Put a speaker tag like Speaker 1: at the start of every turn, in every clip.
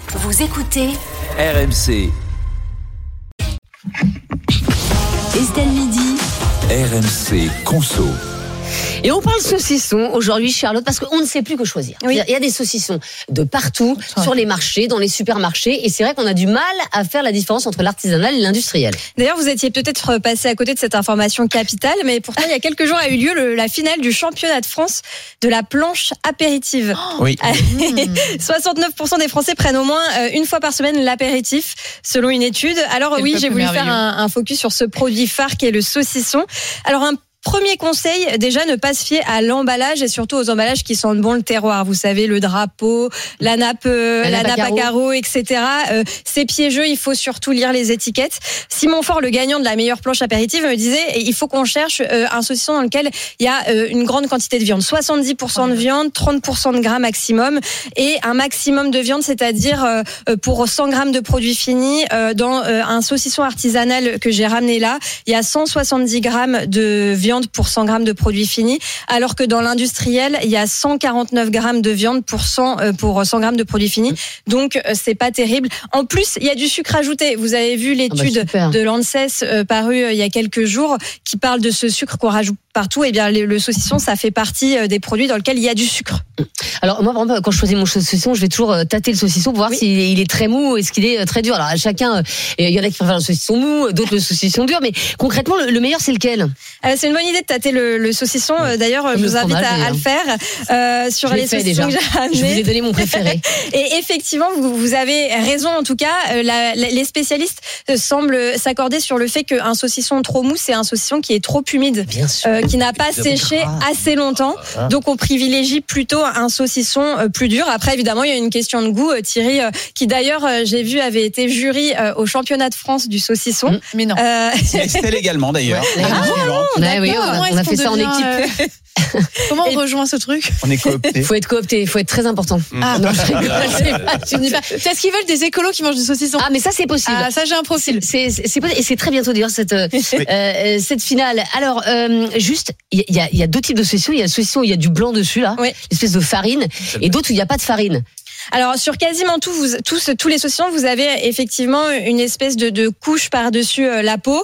Speaker 1: Vous écoutez
Speaker 2: RMC.
Speaker 1: Estelle Midi.
Speaker 2: RMC Conso.
Speaker 3: Et on parle saucisson aujourd'hui, Charlotte, parce qu'on ne sait plus que choisir.
Speaker 4: Oui.
Speaker 3: Il y a des saucissons de partout, sur les marchés, dans les supermarchés, et c'est vrai qu'on a du mal à faire la différence entre l'artisanal et l'industriel.
Speaker 4: D'ailleurs, vous étiez peut-être passé à côté de cette information capitale, mais pourtant, il y a quelques jours a eu lieu la finale du championnat de France de la planche apéritive.
Speaker 2: Oui.
Speaker 4: 69% des Français prennent au moins une fois par semaine l'apéritif, selon une étude. Alors oui, j'ai voulu faire un focus sur ce produit phare qui est le saucisson. Alors premier conseil, déjà ne pas se fier à l'emballage et surtout aux emballages qui sentent bon le terroir. Vous savez, le drapeau, la nappe à carreaux, etc. C'est piégeux, il faut surtout lire les étiquettes. Simon Faure, le gagnant de la meilleure planche apéritive, me disait il faut qu'on cherche un saucisson dans lequel il y a une grande quantité de viande. 70% de viande, 30% de gras maximum et un maximum de viande, c'est-à-dire pour 100 grammes de produits finis. Dans un saucisson artisanal que j'ai ramené là, il y a 170 grammes de viande pour 100 grammes de produits finis, alors que dans l'industriel, il y a 149 grammes de viande pour 100 grammes de produits finis. Donc, c'est pas terrible. En plus, il y a du sucre ajouté. Vous avez vu l'étude de l'ANSES parue il y a quelques jours qui parle de ce sucre qu'on rajoute partout. Eh bien, le saucisson, ça fait partie des produits dans lesquels il y a du sucre.
Speaker 3: Alors, moi, par exemple, quand je choisis mon saucisson, je vais toujours tâter le saucisson pour voir s'il est très mou ou est-ce qu'il est très dur. Alors, chacun, il y en a qui préfèrent le saucisson mou, d'autres le saucisson dur, mais concrètement, le meilleur, c'est lequel?
Speaker 4: C'est une bonne idée de tâter le saucisson. D'ailleurs, je vous invite à le faire sur les saucissons que j'ai ramenés.
Speaker 3: Je vous ai donné mon préféré.
Speaker 4: Et effectivement, vous avez raison. En tout cas, les spécialistes semblent s'accorder sur le fait qu'un saucisson trop mou, c'est un saucisson qui est trop humide, qui n'a pas séché assez longtemps. Donc, on privilégie plutôt un saucisson plus dur. Après, évidemment, il y a une question de goût. Thierry, qui d'ailleurs, j'ai vu, avait été jury au championnat de France du saucisson.
Speaker 5: Mais non.
Speaker 6: C'est Estelle également, d'ailleurs.
Speaker 3: Oui, on a fait ça en équipe.
Speaker 5: Comment on rejoint ce truc?
Speaker 6: On est coopté.
Speaker 3: Il faut être coopté, il faut être très important.
Speaker 5: Ah,
Speaker 3: non, je rigole,
Speaker 5: je dis pas. Est-ce qu'ils veulent des écolos qui mangent du saucisson?
Speaker 3: Ah, mais ça, c'est possible.
Speaker 5: Ah, ça, j'ai un profil.
Speaker 3: C'est possible. Et c'est très bientôt d'ailleurs cette finale. Alors, juste, il y a deux types de saucissons. Il y a le saucisson où il y a du blanc dessus, là, espèce de farine, et d'autres où il n'y a pas de farine.
Speaker 4: Alors sur quasiment tous les saucissons, vous avez effectivement une espèce de couche par-dessus la peau.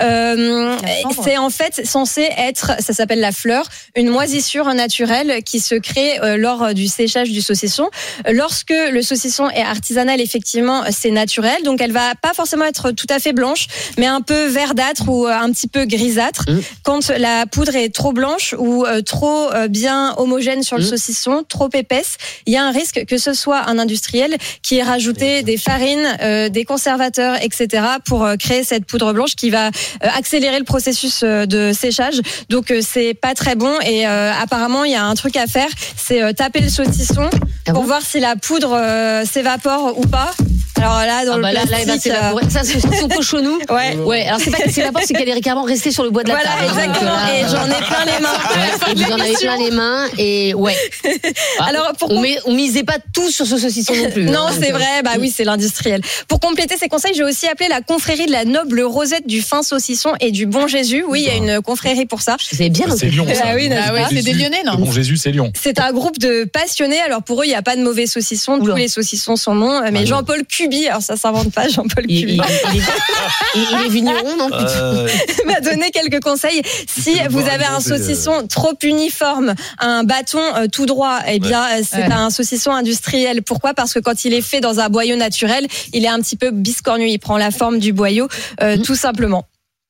Speaker 4: C'est en fait censé être, ça s'appelle la fleur, une moisissure naturelle qui se crée lors du séchage du saucisson. Lorsque le saucisson est artisanal, effectivement, c'est naturel, donc elle va pas forcément être tout à fait blanche, mais un peu verdâtre ou un petit peu grisâtre. Quand la poudre est trop blanche ou trop bien homogène sur le saucisson, trop épaisse, il y a un risque que ce soit un industriel qui ait rajouté des farines, des conservateurs, etc. pour créer cette poudre blanche qui va accélérer le processus de séchage. Donc c'est pas très bon et apparemment il y a un truc à faire, c'est taper le saucisson pour voir si la poudre s'évapore ou pas. Alors là, dans le plastique,
Speaker 3: il va s'évaporer. Ça, c'est son cochonou. Ouais. Alors c'est pas qu'elle s'évapore, c'est qu'elle est carrément restée sur le bois de la table.
Speaker 4: Voilà, exactement. Et j'en ai plein les mains.
Speaker 3: Et vous en avez plein les mains. Et alors on misait pas tout sur ce saucisson non plus.
Speaker 4: Non, c'est vrai. Bah oui, c'est l'industriel. Pour compléter ces conseils, j'ai aussi appelé la confrérie de la noble Rosette du fin saucisson et du bon Jésus. Oui, il y a une confrérie pour ça.
Speaker 3: C'est bien.
Speaker 7: C'est Lyon.
Speaker 5: C'est des Lyonnais, non?
Speaker 7: Le bon Jésus, c'est Lyon.
Speaker 4: C'est un groupe de passionnés. Alors pour eux, il n'y a pas de mauvais saucissons. Tous les saucissons sont bons. Mais Jean-Paul Cuby, alors ça s'invente pas, Jean-Paul Cuby.
Speaker 3: Il est vigneron, non?
Speaker 4: M'a donné quelques conseils. Si vous avez un saucisson trop uniforme, un bâton tout droit, eh bien c'est un saucisson industriel. Pourquoi? Parce que quand il est fait dans un boyau naturel, il est un petit peu biscornu. Il prend la forme du boyau, tout simplement.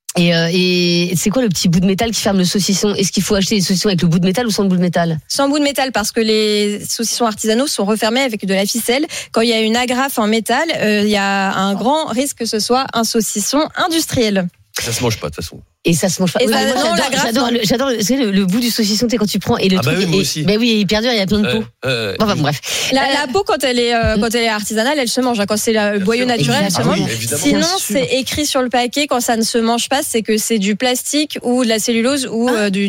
Speaker 3: Et c'est quoi le petit bout de métal qui ferme le saucisson? Est-ce qu'il faut acheter des saucissons avec le bout de métal ou sans le bout de métal?
Speaker 4: Sans bout de métal, parce que les saucissons artisanaux sont refermés avec de la ficelle. Quand il y a une agrafe en métal, il y a un grand risque que ce soit un saucisson industriel.
Speaker 8: Ça se mange pas de toute façon.
Speaker 3: Et ça se mange pas. J'adore le bout du saucisson, tu sais, quand tu prends et le truc.
Speaker 8: Oui, moi aussi.
Speaker 3: Ben oui, il est hyper dur, il y a plein de peau. Enfin bref.
Speaker 4: La peau, quand elle est artisanale, elle se mange. Quand c'est le boyau naturel, elle se mange. Sinon, c'est écrit sur le paquet, quand ça ne se mange pas, c'est que c'est du plastique ou de la cellulose ou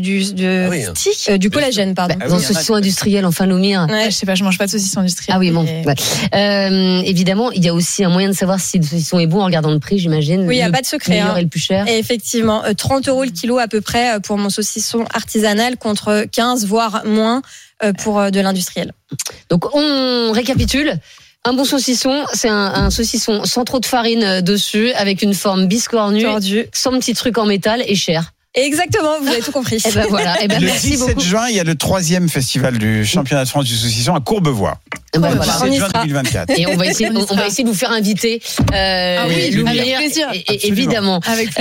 Speaker 4: du collagène, pardon.
Speaker 3: Dans le saucisson industriel, enfin l'omir.
Speaker 5: Je sais pas, je mange pas de saucisson industriel.
Speaker 3: Ah oui, bon. Évidemment, il y a aussi un moyen de savoir si le saucisson est bon en regardant le prix, j'imagine.
Speaker 4: Oui, il n'y a pas de secret.
Speaker 3: Le meilleur et le plus cher.
Speaker 4: Et effectivement, 30 € le kilo à peu près pour mon saucisson artisanal contre 15 voire moins pour de l'industriel.
Speaker 3: Donc on récapitule. Un bon saucisson, c'est un saucisson sans trop de farine dessus, avec une forme biscornue, sans petits trucs en métal et cher.
Speaker 4: Exactement, vous avez tout compris.
Speaker 3: Et ben voilà. Et ben
Speaker 6: Le
Speaker 3: merci
Speaker 6: 17
Speaker 3: beaucoup.
Speaker 6: juin, il y a le 3e festival du championnat de France du saucisson à Courbevoie.
Speaker 3: Et ben
Speaker 6: Le
Speaker 3: voilà.
Speaker 6: 17 juin 2024.
Speaker 3: Et on va essayer de vous faire inviter
Speaker 6: oui,
Speaker 3: Loumir,
Speaker 5: avec plaisir.
Speaker 3: évidemment.
Speaker 5: Avec